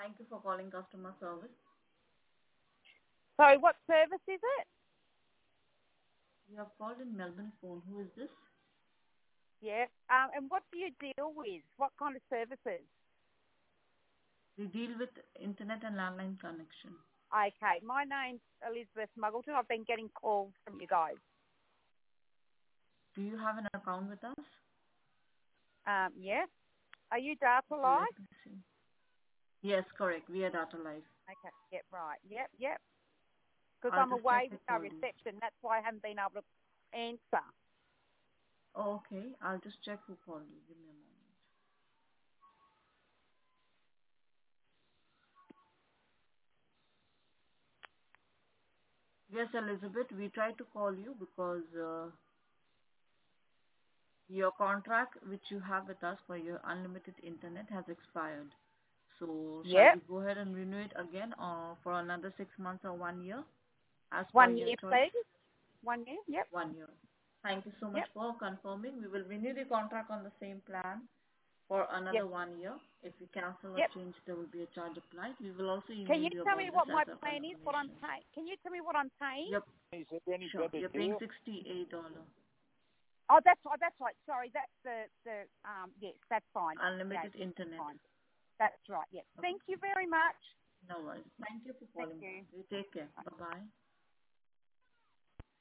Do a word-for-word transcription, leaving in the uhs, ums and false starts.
Thank you for calling customer service. Sorry, what service is it? You have called in Melbourne phone. Who is this? Yeah. Um, and what do you deal with? What kind of services? We deal with internet and landline connection. Okay, my name's Elizabeth Muggleton. I've been getting calls from you guys. Do you have an account with us? Um, yeah. Are you Data Okay, let Live? me see. Yes, correct. We are Data Life. Okay, yep, right. Yep, yep. Because I'll I'm just check away who with our called you. reception. That's why I haven't been able to answer. Oh, okay. I'll just check who called you. Give me a moment. Yes, Elizabeth, we tried to call you because uh, your contract which you have with us for your unlimited internet has expired. So shall Yep. we go ahead and renew it again or for another six months or one year as per One your year, choice? please. One year? Yep. One year. Thank you so much Yep. for confirming. We will renew the contract on the same plan for Yep. another one year. If you cancel or Yep. change, there will be a charge applied. We will also Can email you you tell me about this what as my a plan is, what I'm confirmation. paying? Can you tell me what I'm paying? Yep, Is there any sure. better You're paying deal? sixty-eight dollars. Oh, that's right. That's right. Sorry, that's the, the um, yes, that's fine. Unlimited Yeah, internet. fine. That's right. Yes. Okay. Thank you very much. No worries. Thank you for Thank calling back. you. You take care. Bye-bye.